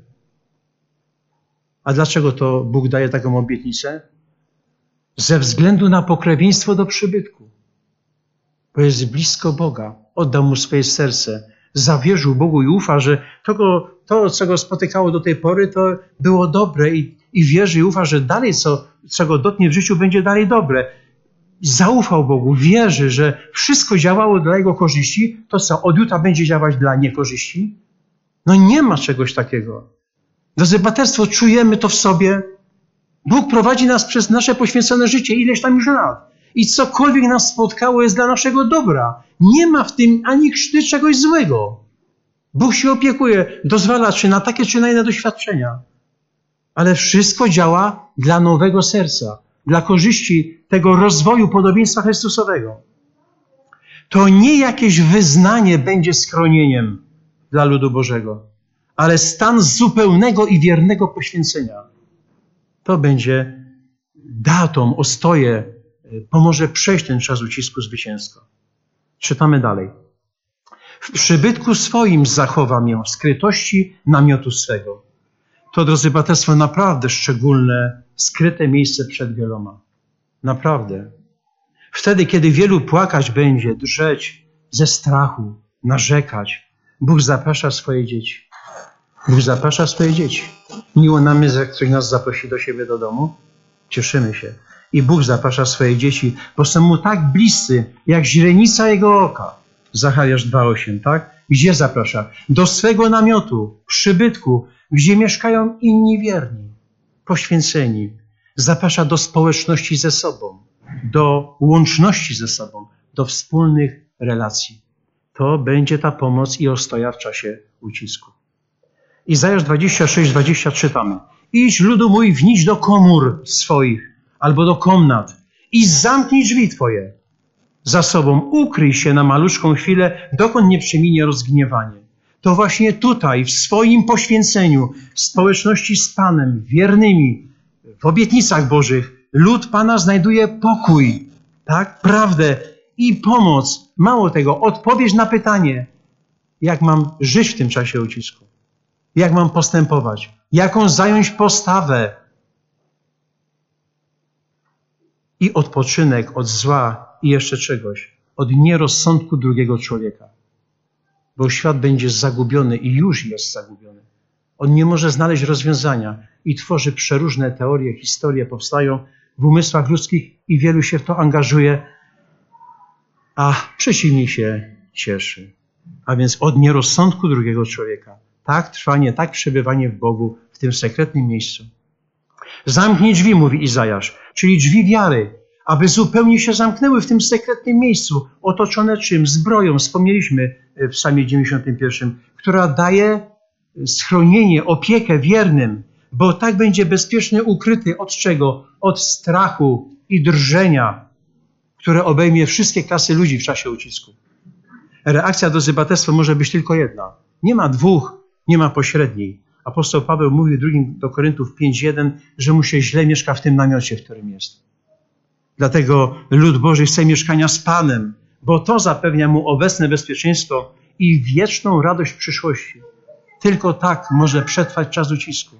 A dlaczego to Bóg daje taką obietnicę? Ze względu na pokrewieństwo do przybytku. Bo jest blisko Boga. Oddał Mu swoje serce. Zawierzył Bogu i ufa, że to, co go spotykało do tej pory, to było dobre i wierzy i ufa, że dalej, co go dotknie w życiu, będzie dalej dobre. Zaufał Bogu, wierzy, że wszystko działało dla jego korzyści. To co, od jutra będzie działać dla niekorzyści? No nie ma czegoś takiego. Drodzy braterstwo, czujemy to w sobie. Bóg prowadzi nas przez nasze poświęcone życie, ileś tam już lat. I cokolwiek nas spotkało jest dla naszego dobra. Nie ma w tym ani krzty czegoś złego. Bóg się opiekuje, dozwala czy na takie, czy na inne doświadczenia. Ale wszystko działa dla nowego serca, dla korzyści tego rozwoju podobieństwa Chrystusowego. To nie jakieś wyznanie będzie schronieniem dla ludu Bożego, ale stan zupełnego i wiernego poświęcenia. To będzie datą, ostoję, pomoże przejść ten czas ucisku zwycięsko. Czytamy dalej. W przybytku swoim zachowa mię, w skrytości namiotu swego. To, drodzy braterstwo, naprawdę szczególne, skryte miejsce przed wieloma. Naprawdę. Wtedy, kiedy wielu płakać będzie, drżeć ze strachu, narzekać, Bóg zaprasza swoje dzieci. Bóg zaprasza swoje dzieci. Miło nam jest, jak ktoś nas zaprosi do siebie do domu. Cieszymy się. I Bóg zaprasza swoje dzieci, bo są Mu tak bliscy, jak źrenica Jego oka. Zachariasz 2:8, tak? Gdzie zaprasza? Do swego namiotu, przybytku, gdzie mieszkają inni wierni, poświęceni. Zaprasza do społeczności ze sobą, do łączności ze sobą, do wspólnych relacji. to będzie ta pomoc i ostoja w czasie ucisku. Izajasz 26:20 czytamy. Idź, ludu mój, wnić do komór swoich albo do komnat i zamknij drzwi twoje za sobą. Ukryj się na maluczką chwilę, dokąd nie przeminie rozgniewanie. To właśnie tutaj, w swoim poświęceniu, w społeczności z Panem, wiernymi, w obietnicach Bożych, lud Pana znajduje pokój, tak, prawdę i pomoc. Mało tego, odpowiedź na pytanie, jak mam żyć w tym czasie ucisku, jak mam postępować, jaką zająć postawę i odpoczynek od zła i jeszcze czegoś, od nierozsądku drugiego człowieka. Bo świat będzie zagubiony i już jest zagubiony. On nie może znaleźć rozwiązania i tworzy przeróżne teorie, historie powstają w umysłach ludzkich i wielu się w to angażuje, a przeciwnik się cieszy. A więc od nierozsądku drugiego człowieka. Tak trwanie, tak przebywanie w Bogu w tym sekretnym miejscu. Zamknij drzwi, mówi Izajasz, czyli drzwi wiary, aby zupełnie się zamknęły w tym sekretnym miejscu, otoczone czym? Zbroją, wspomnieliśmy w Psalmie 91, która daje schronienie, opiekę wiernym, bo tak będzie bezpiecznie ukryty od czego? Od strachu i drżenia, które obejmie wszystkie klasy ludzi w czasie ucisku. Reakcja do zbawstwa może być tylko jedna. Nie ma dwóch, nie ma pośredniej. Apostoł Paweł mówi w 2 do Koryntów 5:1, że mu się źle mieszka w tym namiocie, w którym jest. Dlatego lud Boży chce mieszkania z Panem, bo to zapewnia mu obecne bezpieczeństwo i wieczną radość w przyszłości. Tylko tak może przetrwać czas ucisku.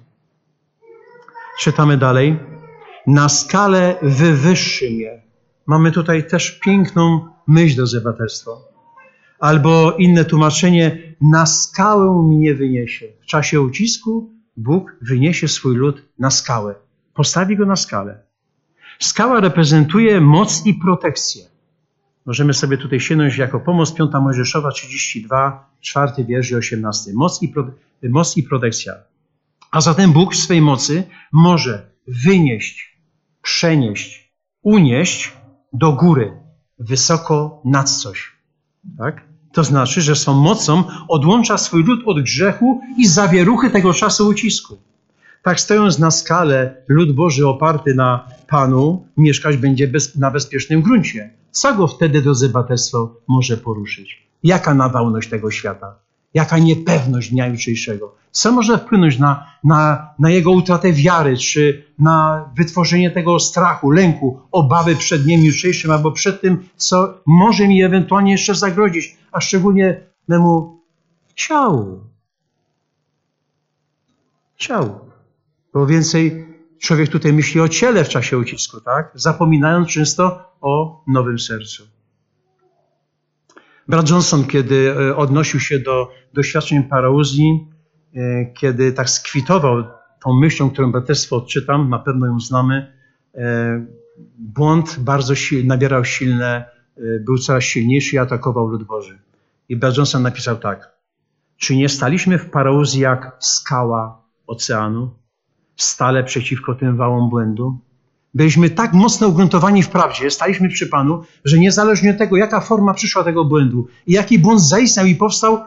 Czytamy dalej. Na skalę wywyższy mnie. Mamy tutaj też piękną myśl do zbawstwa. Albo inne tłumaczenie, na skałę mnie wyniesie. W czasie ucisku Bóg wyniesie swój lud na skałę. Postawi go na skalę. Skała reprezentuje moc i protekcję. Możemy sobie tutaj sięgnąć jako pomoc 5 Mojżeszowa 32, 4 wiersz i 18. Moc i protekcja. A zatem Bóg w swej mocy może wynieść, przenieść, unieść do góry, wysoko nad coś. Tak? To znaczy, że swą mocą odłącza swój lud od grzechu i zawieruchy tego czasu ucisku. Tak stojąc na skale, lud Boży oparty na Panu mieszkać będzie na bezpiecznym gruncie. Co go wtedy do zbawstwa może poruszyć? Jaka nawałność tego świata? Jaka niepewność dnia jutrzejszego? Co może wpłynąć na jego utratę wiary, czy na wytworzenie tego strachu, lęku, obawy przed dniem jutrzejszym, albo przed tym, co może mi ewentualnie jeszcze zagrozić, a szczególnie memu ciału. Ciału. Bo więcej człowiek tutaj myśli o ciele w czasie ucisku, tak? Zapominając często o nowym sercu. Brat Johnson, kiedy odnosił się do doświadczeń parauzji, kiedy tak skwitował tą myślą, którą braterstwo odczytam, na pewno ją znamy, błąd bardzo nabierał silne, był coraz silniejszy i atakował lud Boży. I brat Johnson napisał tak. Czy nie staliśmy w parauzji jak skała oceanu, stale przeciwko tym wałom błędu? Byliśmy tak mocno ugruntowani w prawdzie, staliśmy przy Panu, że niezależnie od tego, jaka forma przyszła tego błędu i jaki błąd zaistniał i powstał,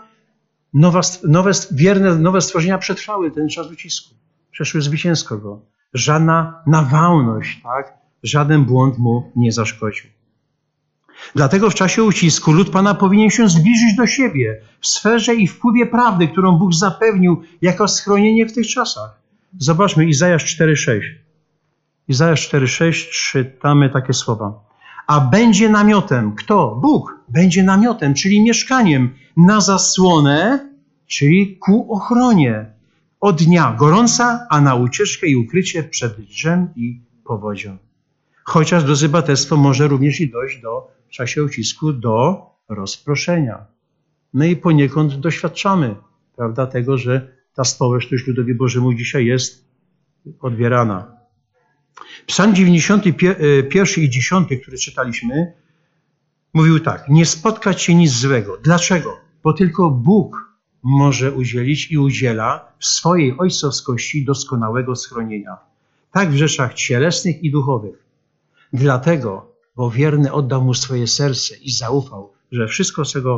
nowe stworzenia przetrwały ten czas ucisku. Przeszły zwycięsko go. Żadna nawałność, tak? Żaden błąd mu nie zaszkodził. Dlatego w czasie ucisku lud Pana powinien się zbliżyć do siebie w sferze i wpływie prawdy, którą Bóg zapewnił jako schronienie w tych czasach. Zobaczmy Izajasz 4:6. Izajasz 4:6 czytamy takie słowa. A będzie namiotem. Kto? Bóg. Będzie namiotem, czyli mieszkaniem na zasłonę, czyli ku ochronie. Od dnia gorąca, a na ucieczkę i ukrycie przed dżem i powodzią. Chociaż do zbawstwa może również i dojść w czasie ucisku do rozproszenia. My i poniekąd doświadczamy, prawda, tego, że ta społeczność ludowi Bożemu dzisiaj jest odbierana. Psalm 91 i 10, który czytaliśmy, mówił tak. Nie spotkać się nic złego. Dlaczego? Bo tylko Bóg może udzielić i udziela w swojej ojcowskości doskonałego schronienia. Tak w rzeczach cielesnych i duchowych. Dlatego, bo wierny oddał mu swoje serce i zaufał, że wszystko, co go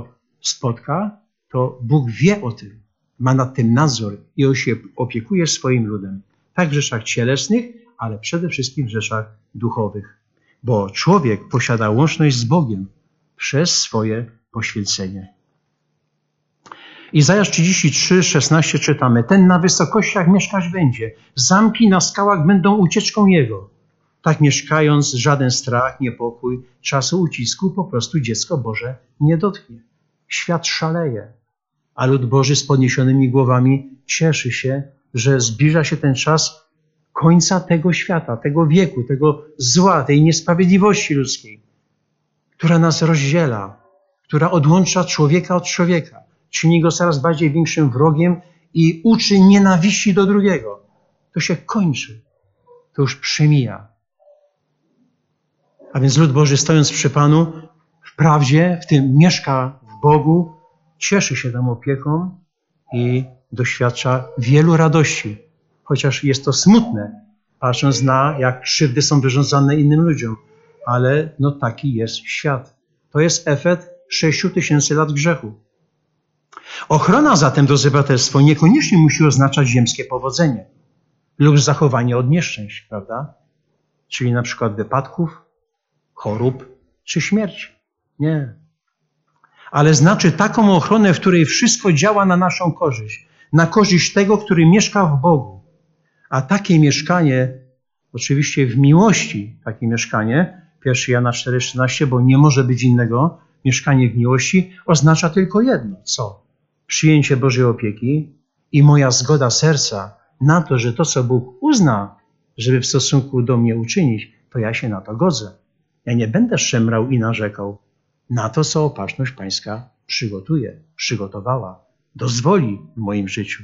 spotka, to Bóg wie o tym, ma nad tym nadzór i on się opiekuje swoim ludem. Tak w rzeczach cielesnych, ale przede wszystkim w rzeczach duchowych. Bo człowiek posiada łączność z Bogiem przez swoje poświęcenie. Izajasz 33:16 czytamy: ten na wysokościach mieszkać będzie, zamki na skałach będą ucieczką jego. Tak mieszkając, żaden strach, niepokój, czasu ucisku po prostu dziecko Boże nie dotknie. Świat szaleje, a lud Boży z podniesionymi głowami cieszy się, że zbliża się ten czas końca tego świata, tego wieku, tego zła, tej niesprawiedliwości ludzkiej, która nas rozdziela, która odłącza człowieka od człowieka, czyni go coraz bardziej większym wrogiem i uczy nienawiści do drugiego. To się kończy, to już przemija. A więc lud Boży, stojąc przy Panu, w prawdzie, w tym mieszka w Bogu, cieszy się tą opieką i doświadcza wielu radości. Chociaż jest to smutne, patrząc na jak krzywdy są wyrządzane innym ludziom. Ale no taki jest świat. To jest efekt 6000 lat grzechu. Ochrona zatem, drodzy braterstwo, niekoniecznie musi oznaczać ziemskie powodzenie lub zachowanie od nieszczęść, prawda? Czyli na przykład wypadków, chorób czy śmierci. Nie. Ale znaczy taką ochronę, w której wszystko działa na naszą korzyść. Na korzyść tego, który mieszka w Bogu. A takie mieszkanie, oczywiście w miłości, takie mieszkanie, 1 Jana 4,13, bo nie może być innego, mieszkanie w miłości oznacza tylko jedno. Co? Przyjęcie Bożej opieki i moja zgoda serca na to, że to, co Bóg uzna, żeby w stosunku do mnie uczynić, to ja się na to godzę. Ja nie będę szemrał i narzekał na to, co opatrzność Pańska przygotowała, dozwoli w moim życiu.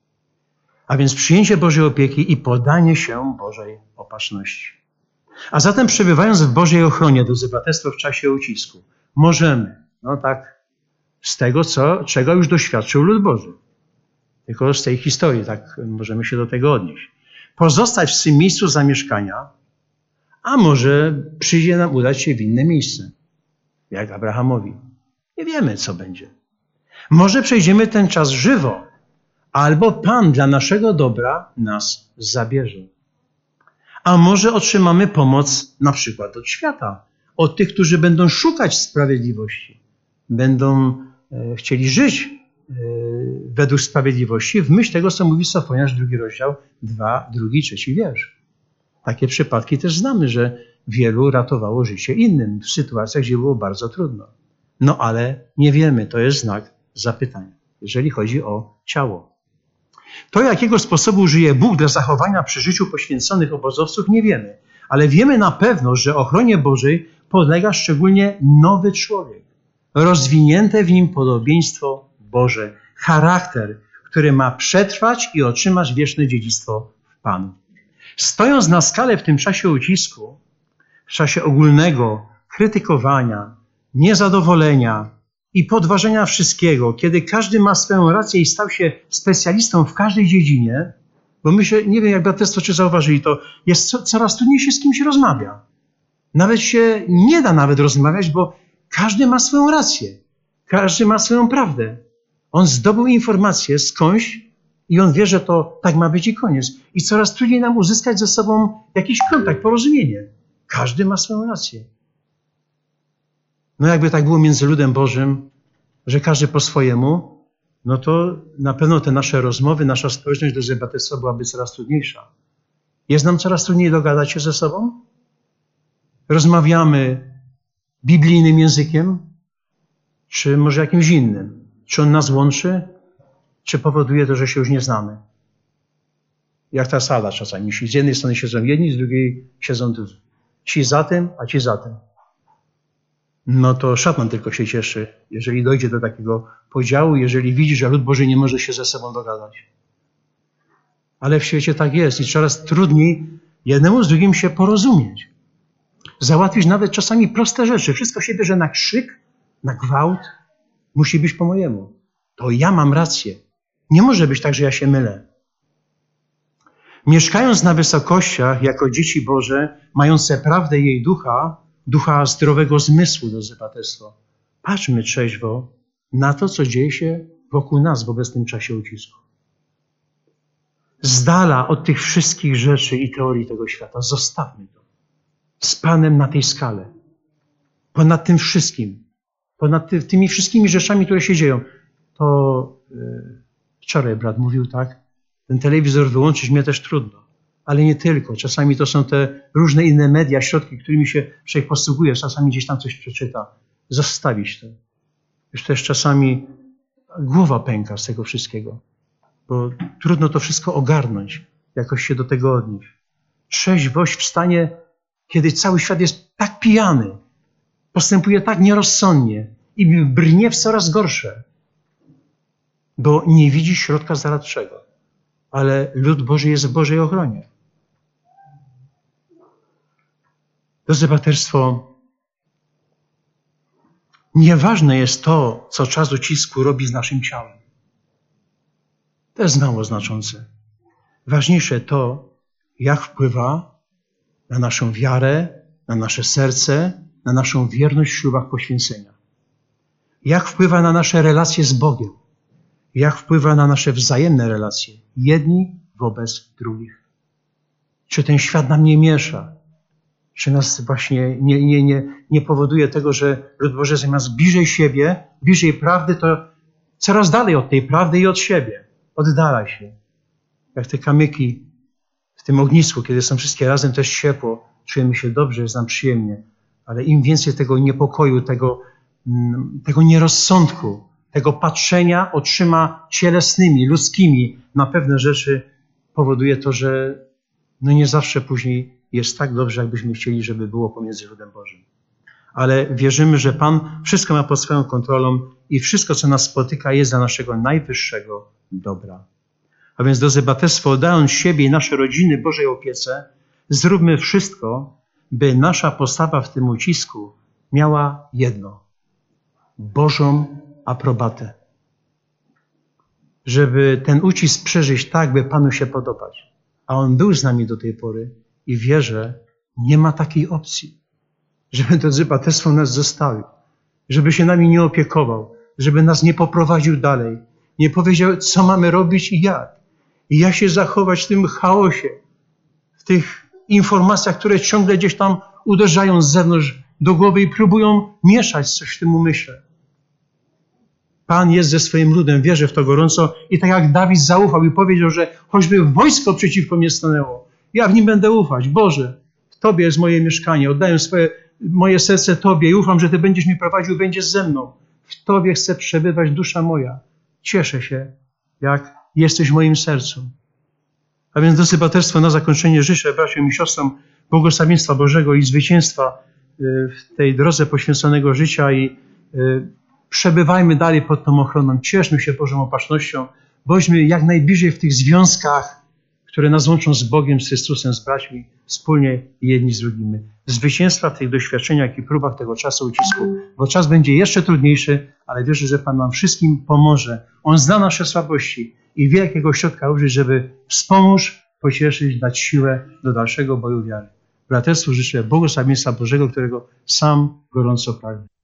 A więc przyjęcie Bożej opieki i podanie się Bożej opatrzności. A zatem przebywając w Bożej ochronie, drodzy braterstwo, w czasie ucisku, możemy, no tak, z tego, czego już doświadczył lud Boży, tylko z tej historii, tak możemy się do tego odnieść, pozostać w swym miejscu zamieszkania, a może przyjdzie nam udać się w inne miejsce, jak Abrahamowi. Nie wiemy, co będzie. Może przejdziemy ten czas żywo, albo Pan dla naszego dobra nas zabierze. A może otrzymamy pomoc na przykład od świata, od tych, którzy będą szukać sprawiedliwości, będą chcieli żyć według sprawiedliwości, w myśl tego, co mówi Sofoniarz, 2 rozdział, 2, 2, 3 wiersz. Takie przypadki też znamy, że wielu ratowało życie innym w sytuacjach, gdzie było bardzo trudno. No ale nie wiemy, to jest znak zapytania, jeżeli chodzi o ciało. To, jakiego sposobu użyje Bóg dla zachowania przy życiu poświęconych obozowców, nie wiemy. Ale wiemy na pewno, że ochronie Bożej podlega szczególnie nowy człowiek. Rozwinięte w nim podobieństwo Boże. Charakter, który ma przetrwać i otrzymać wieczne dziedzictwo w Panu. Stojąc na skale w tym czasie ucisku, w czasie ogólnego krytykowania, niezadowolenia i podważenia wszystkiego, kiedy każdy ma swoją rację i stał się specjalistą w każdej dziedzinie, bo myślę, nie wiem jak braterstwo czy zauważyli to, jest coraz trudniej się z kimś rozmawia. Nawet się nie da nawet rozmawiać, bo każdy ma swoją rację. Każdy ma swoją prawdę. On zdobył informację skądś i on wie, że to tak ma być i koniec. I coraz trudniej nam uzyskać ze sobą jakiś kontakt, porozumienie. Każdy ma swoją rację. No jakby tak było między ludem Bożym, że każdy po swojemu, no to na pewno te nasze rozmowy, nasza społeczność do braterstwa byłaby coraz trudniejsza. Jest nam coraz trudniej dogadać się ze sobą? Rozmawiamy biblijnym językiem, czy może jakimś innym? Czy on nas łączy, czy powoduje to, że się już nie znamy? Jak ta sala czasami. Z jednej strony siedzą jedni, z drugiej siedzą drudzy. Ci za tym, a ci za tym. No to szatan tylko się cieszy, jeżeli dojdzie do takiego podziału, jeżeli widzi, że lud Boży nie może się ze sobą dogadać. Ale w świecie tak jest i coraz trudniej jednemu z drugim się porozumieć. Załatwić nawet czasami proste rzeczy. Wszystko się bierze na krzyk, na gwałt. Musi być po mojemu. To ja mam rację. Nie może być tak, że ja się mylę. Mieszkając na wysokościach jako dzieci Boże, mające prawdę jej ducha zdrowego zmysłu, drodzy braterstwo, patrzmy trzeźwo na to, co dzieje się wokół nas w obecnym czasie ucisku. Z dala od tych wszystkich rzeczy i teorii tego świata. Zostawmy to. Z Panem na tej skale. Ponad tym wszystkim. Ponad tymi wszystkimi rzeczami, które się dzieją. To wczoraj brat mówił tak, ten telewizor wyłączyć mnie też trudno. Ale nie tylko. Czasami to są te różne inne media, środki, którymi się człowiek posługuje. Czasami gdzieś tam coś przeczyta. Zostawić to. Już też czasami głowa pęka z tego wszystkiego. Bo trudno to wszystko ogarnąć. Jakoś się do tego odnieść. Trzeźwość w stanie, kiedy cały świat jest tak pijany. Postępuje tak nierozsądnie. I brnie w coraz gorsze. Bo nie widzi środka zaradczego. Ale lud Boży jest w Bożej ochronie. Drodzy braterstwo, nieważne jest to, co czas ucisku robi z naszym ciałem. To jest mało znaczące. Ważniejsze to, jak wpływa na naszą wiarę, na nasze serce, na naszą wierność w ślubach poświęcenia. Jak wpływa na nasze relacje z Bogiem. Jak wpływa na nasze wzajemne relacje, jedni wobec drugich. Czy ten świat nam nie miesza? Czy nas właśnie nie powoduje tego, że lud Boży zamiast bliżej siebie, bliżej prawdy, to coraz dalej od tej prawdy i od siebie. Oddala się. Jak te kamyki w tym ognisku, kiedy są wszystkie razem, to jest ciepło. Czujemy się dobrze, jest nam przyjemnie. Ale im więcej tego niepokoju, tego nierozsądku, tego patrzenia oczyma cielesnymi, ludzkimi na pewne rzeczy powoduje to, że nie zawsze później jest tak dobrze, jakbyśmy chcieli, żeby było pomiędzy ludem Bożym. Ale wierzymy, że Pan wszystko ma pod swoją kontrolą i wszystko, co nas spotyka, jest dla naszego najwyższego dobra. A więc, drodzy braterstwo, oddając siebie i nasze rodziny Bożej opiece, zróbmy wszystko, by nasza postawa w tym ucisku miała jedno. Bożą aprobatę. Żeby ten ucisk przeżyć tak, by Panu się podobać. A On był z nami do tej pory i wierzę, nie ma takiej opcji, żeby drodzy braterstwo nas zostawił, żeby się nami nie opiekował, żeby nas nie poprowadził dalej, nie powiedział, co mamy robić i jak. I jak się zachować w tym chaosie, w tych informacjach, które ciągle gdzieś tam uderzają z zewnątrz do głowy i próbują mieszać coś w tym umyśle. Pan jest ze swoim ludem, wierzę w to gorąco i tak jak Dawid zaufał i powiedział, że choćby wojsko przeciwko mnie stanęło, ja w nim będę ufać. Boże, w Tobie jest moje mieszkanie, oddaję moje serce Tobie i ufam, że Ty będziesz mnie prowadził, będziesz ze mną. W Tobie chcę przebywać, dusza moja. Cieszę się, jak jesteś w moim sercu. A więc, drodzy braterstwo, na zakończenie życzę braciom i siostrom błogosławieństwa Bożego i zwycięstwa w tej drodze poświęconego życia i przebywajmy dalej pod tą ochroną. Cieszmy się Bożą opatrznością. Bądźmy jak najbliżej w tych związkach, które nas łączą z Bogiem, z Chrystusem, z braćmi, wspólnie jedni z drugimi. Zwycięstwa w tych doświadczeniach i próbach tego czasu ucisku, bo czas będzie jeszcze trudniejszy, ale wierzę, że Pan nam wszystkim pomoże. On zna nasze słabości i wie, jakiego środka użyć, żeby wspomóc, pocieszyć, dać siłę do dalszego boju wiary. Braterstwu życzę błogosławieństwa Bożego, którego sam gorąco pragnę.